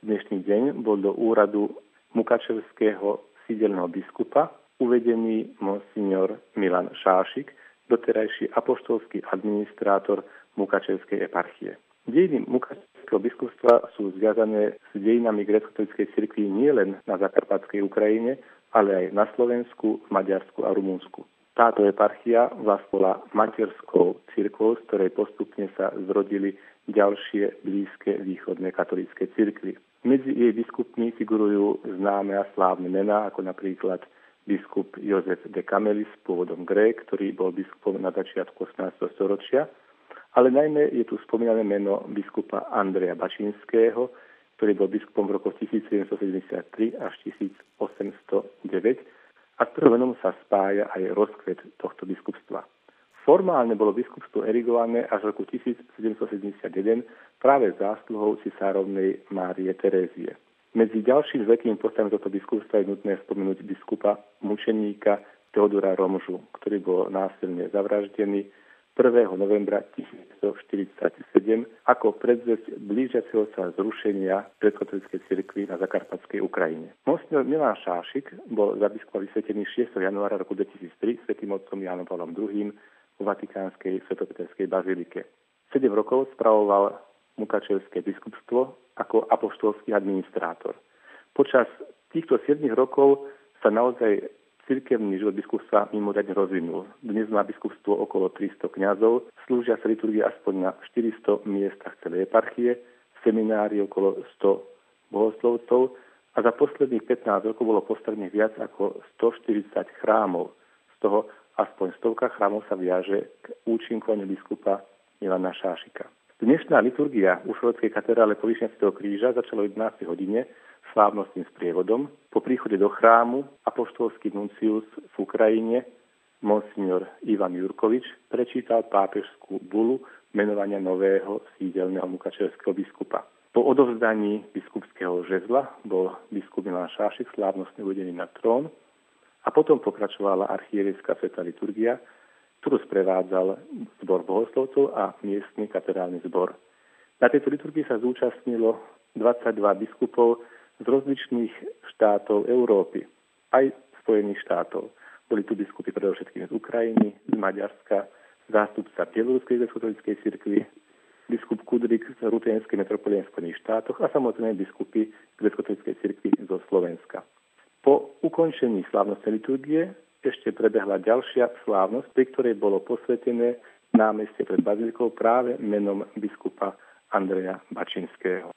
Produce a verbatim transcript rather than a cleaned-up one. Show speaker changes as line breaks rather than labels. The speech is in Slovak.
dnešný deň bol do úradu mukačevského sídelného biskupa uvedený monsignor Milan Šášik, doterajší apoštolský administrátor Mukačevskej eparchie. Dejiny mukačevského biskupstva sú zviazané s dejinami gréckokatolíckej cirkvi nielen na zakarpatskej Ukrajine, ale aj na Slovensku, v Maďarsku a Rumunsku. Táto eparchia vlastnola materskou cirkvou, z ktorej postupne sa zrodili ďalšie blízke východné katolícke cirkvy. Medzi jej biskupmi figurujú známe a slávne mená, ako napríklad biskup Jozef de Camelis, pôvodom Grék, ktorý bol biskupom na začiatku osemnásteho storočia, ale najmä je tu spomínané meno biskupa Andreja Bačinského, ktorý bol biskupom v rokoch tisícsedemstosedemdesiattri až tisícosemstodeväť a s ktorým menom sa spája aj rozkvet tohto biskupstva. Formálne bolo biskupstvo erigované až v roku tisícsedemstosedemdesiatjeden práve zásluhou cisárovnej Márie Terézie. Medzi ďalšími veľkými postavami tohto biskupstva je nutné spomenúť biskupa mučeníka Teodora Romžu, ktorý bol násilne zavraždený prvého novembra tisícstoštyridsaťsedem ako predzvesť blížiaceho sa zrušenia gréckokatolíckej cirkvi na zakarpatskej Ukrajine. Monsignor Milan Šášik bol za biskupa vysvetený šiesteho januára roku dvetisíctri svätým otcom Jánom Pavlom druhým v Vatikánskej svätopeterskej bazilike. Sedem rokov spravoval mukačevské biskupstvo ako apoštolský administrátor. Počas týchto siedmich rokov sa naozaj cirkevný život biskupstva mimoriadne rozvinul. Dnes má biskupstvo okolo tristo kňazov, slúžia sa liturgie aspoň na štyristo miestach celej eparchie, seminári okolo sto bohoslovcov a za posledných pätnásť rokov bolo postavených viac ako stoštyridsať chrámov. Z toho aspoň stovka chrámov sa viaže k účinkovaniu biskupa Milana Šášika. Dnešná liturgia v Ušhorskej katedrále Povýšenia svätého Kríža začala o jedenástej hodine slávnostným sprievodom. Po príchode do chrámu apoštolský nuncius v Ukrajine, monsignor Ivan Jurkovič, prečítal pápežskú bulu menovania nového sídelného mukačevského biskupa. Po odovzdaní biskupského žezla bol biskup Milan Šášik slávnostne uvedený na trón a potom pokračovala archierejská svätá liturgia, ktorú sprevádzal zbor bohoslovcov a miestny katedrálny zbor. Na tejto liturgii sa zúčastnilo dvadsaťdva biskupov z rozličných štátov Európy, aj Spojených štátov. Boli tu biskupy predovšetkým z Ukrajiny, z Maďarska, zástupca Bieloruskej gréckokatolíckej cirkvi, biskup Kudrik z Rutenskej metropolie v Spojených štátoch a samozrejme biskupy gréckokatolíckej cirkvi zo Slovenska. Po ukončení slávnostnej liturgie ešte prebehla ďalšia slávnosť, pri ktorej bolo posvetené námestie pred bazilikou práve menom biskupa Andreja Bačinského.